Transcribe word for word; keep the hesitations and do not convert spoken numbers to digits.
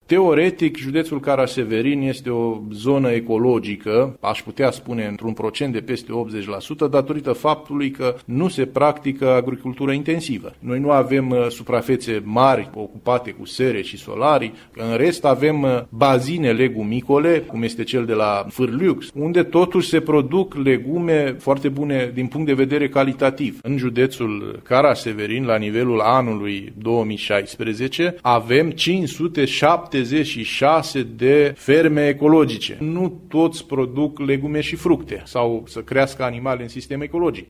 Teoretic, județul Caraș-Severin este o zonă ecologică, aș putea spune într-un procent de peste optzeci la sută, datorită faptului că nu se practică agricultură intensivă. Noi nu avem uh, suprafețe mari ocupate cu sere și solarii, în rest avem uh, bazine legumicole, cum este cel de la Fârliux, unde totuși se produc legume foarte bune din punct de vedere calitativ. În județul Caraș-Severin, la nivelul anului două mii șaisprezece, avem cinci sute șaptezeci și șase de ferme ecologice. Nu toți produc legume și fructe sau să crească animale în sistem ecologic.